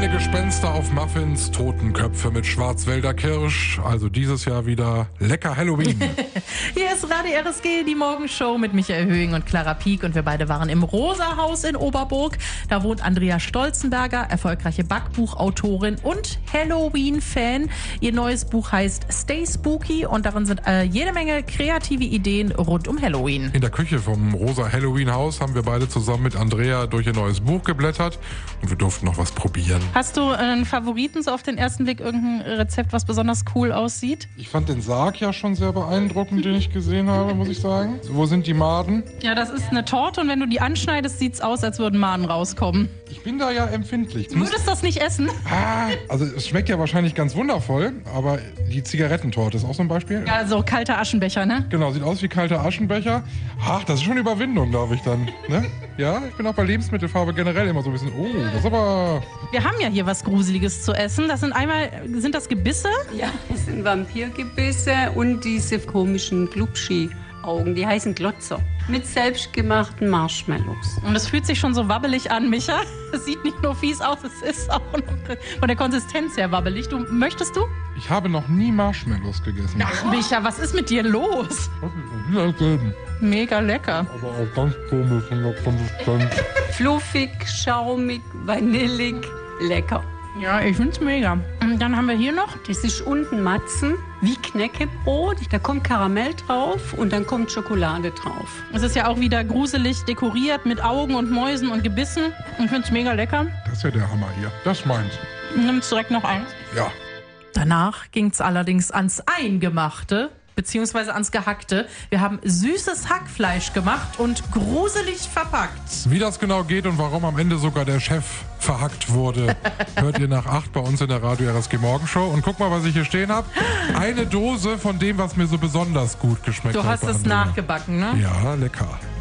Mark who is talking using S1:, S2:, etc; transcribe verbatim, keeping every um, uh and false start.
S1: Kleine Gespenster auf Muffins, Totenköpfe mit Schwarzwälder Kirsch. Also dieses Jahr wieder lecker Halloween.
S2: Hier ist Radio R S G, die Morgenshow mit Michael Höhing und Clara Pieck. Und wir beide waren im Rosa-Haus in Oberburg. Da wohnt Andrea Stolzenberger, erfolgreiche Backbuchautorin und Halloween-Fan. Ihr neues Buch heißt Stay Spooky und darin sind äh, jede Menge kreative Ideen rund um Halloween.
S1: In der Küche vom Rosa Halloween-Haus haben wir beide zusammen mit Andrea durch ihr neues Buch geblättert und wir durften noch was probieren.
S2: Hast du einen Favoriten, so auf den ersten Blick, irgendein Rezept, was besonders cool aussieht?
S1: Ich fand den Sarg ja schon sehr beeindruckend, den ich gesehen habe, muss ich sagen. Wo sind die Maden?
S2: Ja, das ist eine Torte und wenn du die anschneidest, sieht's aus, als würden Maden rauskommen.
S1: Ich bin da ja empfindlich.
S2: Du würdest das nicht essen?
S1: Ah, also es schmeckt ja wahrscheinlich ganz wundervoll, aber die Zigarettentorte ist auch so ein Beispiel.
S2: Ja, so kalter Aschenbecher, ne?
S1: Genau, sieht aus wie kalter Aschenbecher. Ach, das ist schon Überwindung, glaube ich dann. Ne? Ja, ich bin auch bei Lebensmittelfarbe generell immer so ein bisschen, oh, das ist aber...
S2: Wir haben ja hier was Gruseliges zu essen. Das sind einmal, sind das Gebisse?
S3: Ja, das sind Vampirgebisse und diese komischen Glubschi-Augen, die heißen Glotzer. Mit selbstgemachten Marshmallows.
S2: Und es fühlt sich schon so wabbelig an, Micha. Es sieht nicht nur fies aus, es ist auch noch von der Konsistenz her wabbelig. Du, möchtest du?
S1: Ich habe noch nie Marshmallows gegessen.
S2: Ach, Micha, was ist mit dir los?
S1: Wie als selben.
S2: Mega lecker.
S1: Aber auch ganz komisch von der Konsistenz.
S3: Fluffig, schaumig, vanillig, lecker.
S2: Ja, ich find's mega. Und dann haben wir hier noch.
S3: Das ist unten Matzen, wie Knäckebrot. Da kommt Karamell drauf und dann kommt Schokolade drauf.
S2: Es ist ja auch wieder gruselig dekoriert mit Augen und Mäusen und Gebissen. Ich find's mega lecker.
S1: Das ist ja der Hammer hier. Das ist meins.
S2: Nimmst direkt noch eins.
S1: Ja.
S2: Danach ging's allerdings ans Eingemachte, beziehungsweise ans Gehackte. Wir haben süßes Hackfleisch gemacht und gruselig verpackt.
S1: Wie das genau geht und warum am Ende sogar der Chef verhackt wurde, hört ihr nach acht bei uns in der Radio R S G Morgenshow. Und guck mal, was ich hier stehen habe. Eine Dose von dem, was mir so besonders gut geschmeckt
S2: Du
S1: hat.
S2: hast
S1: bei
S2: es
S1: Andrea.
S2: nachgebacken, ne?
S1: Ja, lecker.